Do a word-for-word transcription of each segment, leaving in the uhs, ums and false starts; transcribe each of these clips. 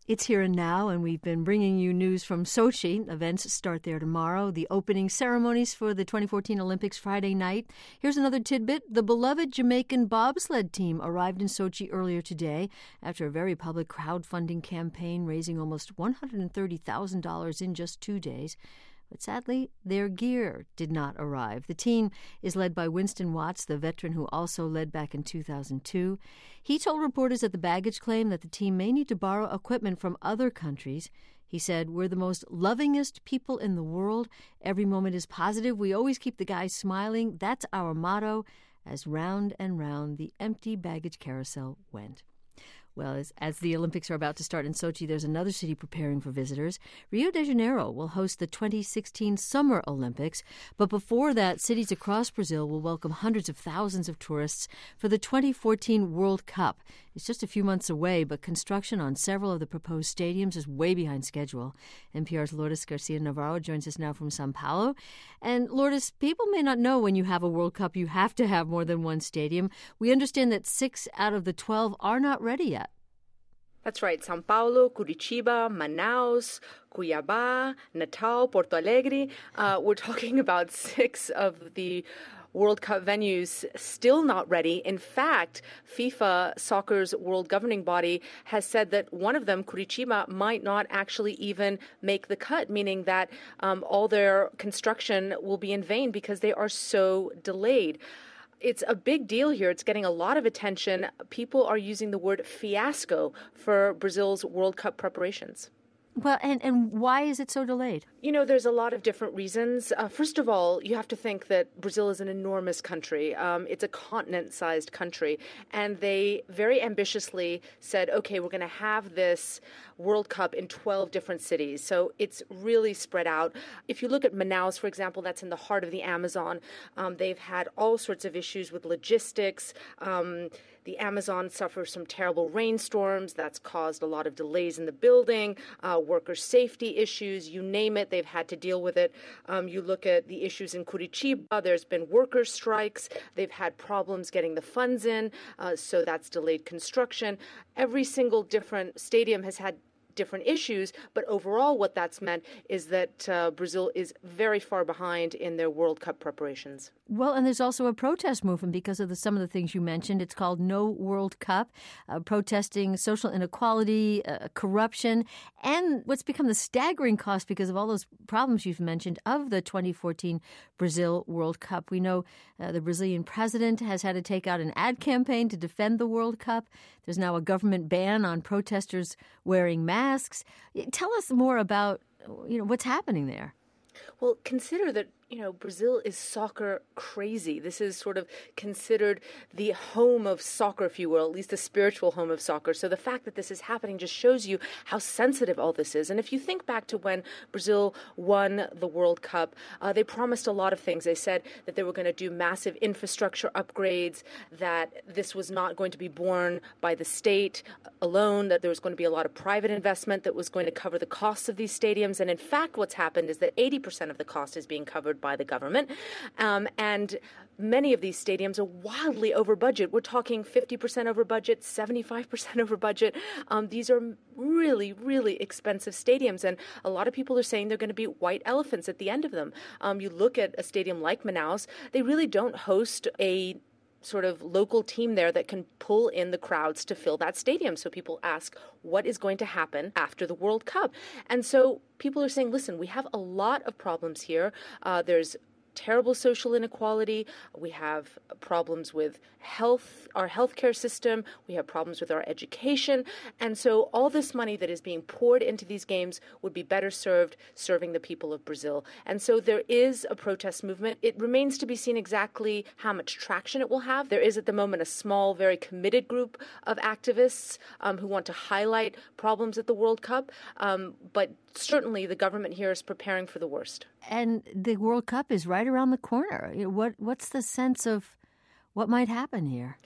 It's here and now, and we've been bringing you news from Sochi. Events start there tomorrow. The opening ceremonies for the twenty fourteen Olympics Friday night. Here's another tidbit. The beloved Jamaican bobsled team arrived in Sochi earlier today after a very public crowdfunding campaign, raising almost one hundred thirty thousand dollars in just two days. But sadly, their gear did not arrive. The team is led by Winston Watts, the veteran who also led back in two thousand two. He told reporters at the baggage claim that the team may need to borrow equipment from other countries. He said, "We're the most lovingest people in the world. Every moment is positive. We always keep the guys smiling. That's our motto." As round and round the empty baggage carousel went. Well, as, as the Olympics are about to start in Sochi, there's another city preparing for visitors. Rio de Janeiro will host the twenty sixteen Summer Olympics. But before that, cities across Brazil will welcome hundreds of thousands of tourists for the twenty fourteen World Cup. It's just a few months away, but construction on several of the proposed stadiums is way behind schedule. N P R's Lourdes Garcia Navarro joins us now from Sao Paulo. And Lourdes, people may not know when you have a World Cup, you have to have more than one stadium. We understand that six out of the twelve are not ready yet. That's right. São Paulo, Curitiba, Manaus, Cuiabá, Natal, Porto Alegre. Uh, we're talking about six of the World Cup venues still not ready. In fact, FIFA, soccer's world governing body, has said that one of them, Curitiba, might not actually even make the cut, meaning that um, all their construction will be in vain because they are so delayed. It's a big deal here. It's getting a lot of attention. People are using the word fiasco for Brazil's World Cup preparations. Well, and, and why is it so delayed? You know, there's a lot of different reasons. Uh, first of all, you have to think that Brazil is an enormous country. Um, it's a continent-sized country. And they very ambitiously said, okay, we're going to have this World Cup in twelve different cities. So it's really spread out. If you look at Manaus, for example, that's in the heart of the Amazon. Um, they've had all sorts of issues with logistics. Um, the Amazon suffers from terrible rainstorms. That's caused a lot of delays in the building, uh, worker safety issues, you name it. They've had to deal with it. Um, you look at the issues in Curitiba, there's been worker strikes. They've had problems getting the funds in, uh, so that's delayed construction. Every single different stadium has had different issues, but overall what that's meant is that uh, Brazil is very far behind in their World Cup preparations. Well, and there's also a protest movement because of the, some of the things you mentioned. It's called No World Cup, uh, protesting social inequality, uh, corruption, and what's become the staggering cost because of all those problems you've mentioned of the twenty fourteen Brazil World Cup. We know uh, the Brazilian president has had to take out an ad campaign to defend the World Cup. There's now a government ban on protesters wearing masks. Tell us more about, you know, what's happening there. Well, consider that, you know, Brazil is soccer crazy. This is sort of considered the home of soccer, if you will, at least the spiritual home of soccer. So the fact that this is happening just shows you how sensitive all this is. And if you think back to when Brazil won the World Cup, uh, they promised a lot of things. They said that they were going to do massive infrastructure upgrades, that this was not going to be borne by the state alone, that there was going to be a lot of private investment that was going to cover the costs of these stadiums. And in fact, what's happened is that eighty percent of the cost is being covered by the government. Um, and many of these stadiums are wildly over budget. We're talking fifty percent over budget, seventy-five percent over budget. Um, these are really, really expensive stadiums. And a lot of people are saying they're going to be white elephants at the end of them. Um, you look at a stadium like Manaus, they really don't host a sort of local team there that can pull in the crowds to fill that stadium. So people ask, what is going to happen after the World Cup? And so people are saying, listen, we have a lot of problems here. Uh, there's terrible social inequality. We have problems with health, our healthcare system. We have problems with our education. And so all this money that is being poured into these games would be better served serving the people of Brazil. And so there is a protest movement. It remains to be seen exactly how much traction it will have. There is at the moment a small, very committed group of activists um, who want to highlight problems at the World Cup. Um, but certainly the government here is preparing for the worst. And the World Cup is right around the corner. What What's the sense of what might happen here?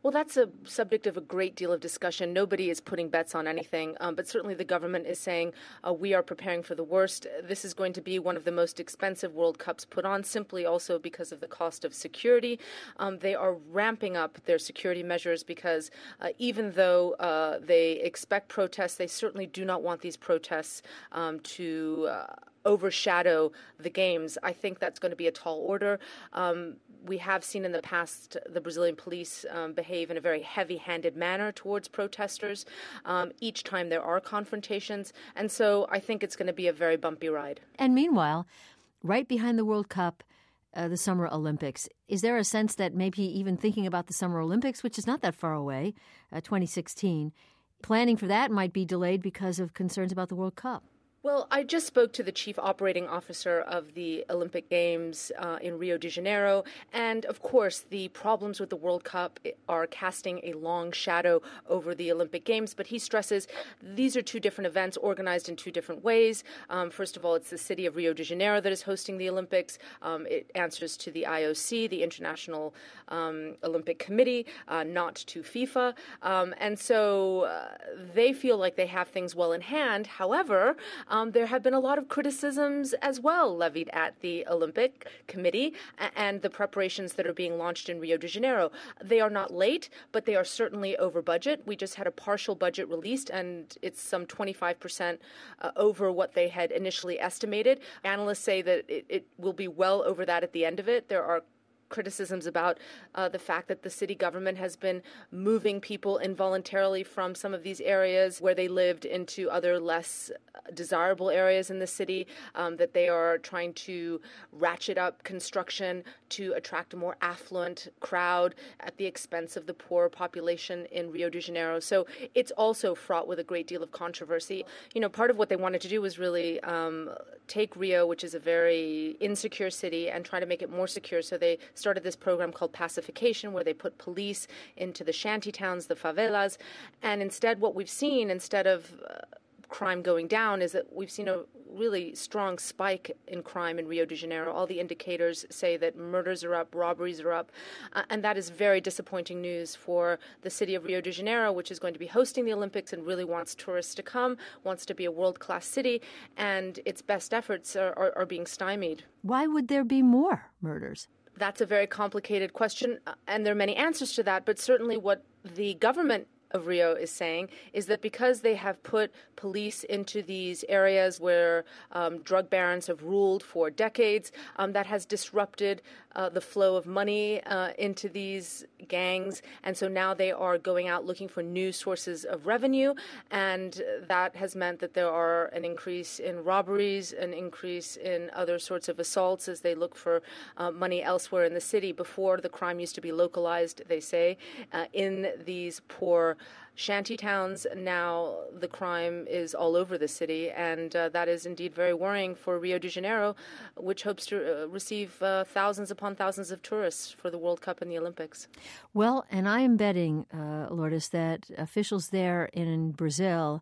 Well, that's a subject of a great deal of discussion. Nobody is putting bets on anything, um, but certainly the government is saying uh, we are preparing for the worst. This is going to be one of the most expensive World Cups put on, simply also because of the cost of security. Um, they are ramping up their security measures because uh, even though uh, they expect protests, they certainly do not want these protests um, to uh, overshadow the games. I think that's going to be a tall order. Um, we have seen in the past the Brazilian police um, behave in a very heavy-handed manner towards protesters um, each time there are confrontations. And so I think it's going to be a very bumpy ride. And meanwhile, right behind the World Cup, uh, the Summer Olympics, is there a sense that maybe even thinking about the Summer Olympics, which is not that far away, uh, twenty sixteen, planning for that might be delayed because of concerns about the World Cup? Well, I just spoke to the chief operating officer of the Olympic Games uh, in Rio de Janeiro. And of course, the problems with the World Cup are casting a long shadow over the Olympic Games. But he stresses these are two different events organized in two different ways. Um, first of all, it's the city of Rio de Janeiro that is hosting the Olympics. Um, it answers to the I O C, the International um, Olympic Committee, uh, not to FIFA. Um, and so uh, they feel like they have things well in hand. However, um, Um, there have been a lot of criticisms as well levied at the Olympic Committee and the preparations that are being launched in Rio de Janeiro. They are not late, but they are certainly over budget. We just had a partial budget released, and it's some twenty-five percent uh, over what they had initially estimated. Analysts say that it, it will be well over that at the end of it. There are criticisms about uh, the fact that the city government has been moving people involuntarily from some of these areas where they lived into other less desirable areas in the city, um, that they are trying to ratchet up construction to attract a more affluent crowd at the expense of the poor population in Rio de Janeiro. So it's also fraught with a great deal of controversy. You know, part of what they wanted to do was really um, take Rio, which is a very insecure city, and try to make it more secure. So they started this program called Pacification, where they put police into the shanty towns, the favelas. And instead, what we've seen, instead of uh, crime going down, is that we've seen a really strong spike in crime in Rio de Janeiro. All the indicators say that murders are up, robberies are up, uh, and that is very disappointing news for the city of Rio de Janeiro, which is going to be hosting the Olympics and really wants tourists to come, wants to be a world-class city, and its best efforts are, are, are being stymied. Why would there be more murders? That's a very complicated question, and there are many answers to that, but certainly what the government of Rio is saying is that because they have put police into these areas where um, drug barons have ruled for decades, um, that has disrupted uh, the flow of money uh, into these gangs. And so now they are going out looking for new sources of revenue. And that has meant that there are an increase in robberies, an increase in other sorts of assaults as they look for uh, money elsewhere in the city. Before, the crime used to be localized, they say, uh, in these poor shanty towns. Now the crime is all over the city, and uh, that is indeed very worrying for Rio de Janeiro, which hopes to uh, receive uh, thousands upon thousands of tourists for the World Cup and the Olympics. Well, and I am betting, uh, Lourdes, that officials there in Brazil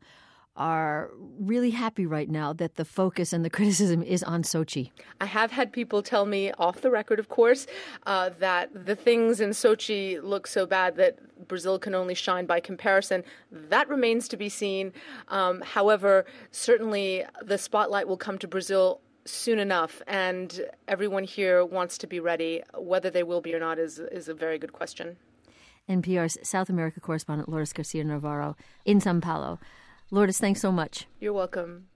are really happy right now that the focus and the criticism is on Sochi. I have had people tell me, off the record, of course, uh, that the things in Sochi look so bad that Brazil can only shine by comparison. That remains to be seen. Um, however, certainly the spotlight will come to Brazil soon enough, and everyone here wants to be ready. Whether they will be or not is, is a very good question. N P R's South America correspondent Lourdes Garcia Navarro in Sao Paulo. Lourdes, thanks so much. You're welcome.